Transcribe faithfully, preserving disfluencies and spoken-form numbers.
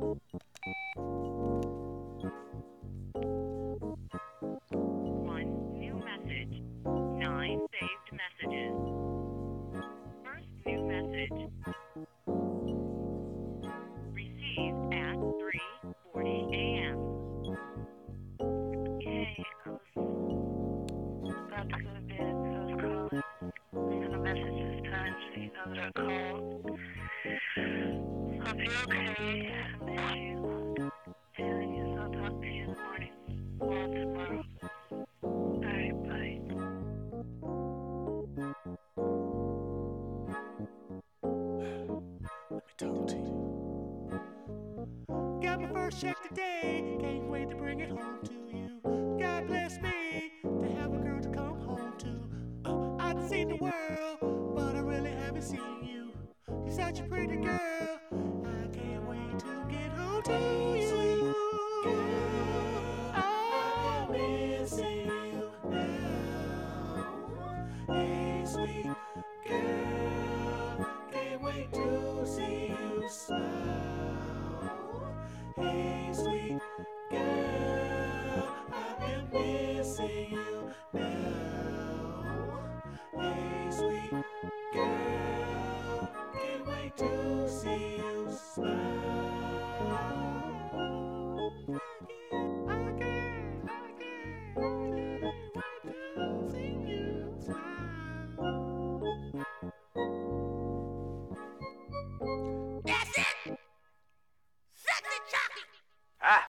One new message. Nine saved messages. First new message. Received at three forty a.m. Hey, I was about to go to bed, so I was calling. Send a message this time so you know that I called. Hope you're okay. I miss you. And I guess I'll talk to you in the morning or tomorrow. Alright, bye. Let me talk to you. Got my first check today, can't wait to bring it home to you. God bless me to have a girl to come home to. Uh, I've seen the world, but I really haven't seen you. You're such a pretty girl, I can't wait to get home to you. Sweet girl, I'm missing you now. Hey, sweet girl, can't wait to see you smile.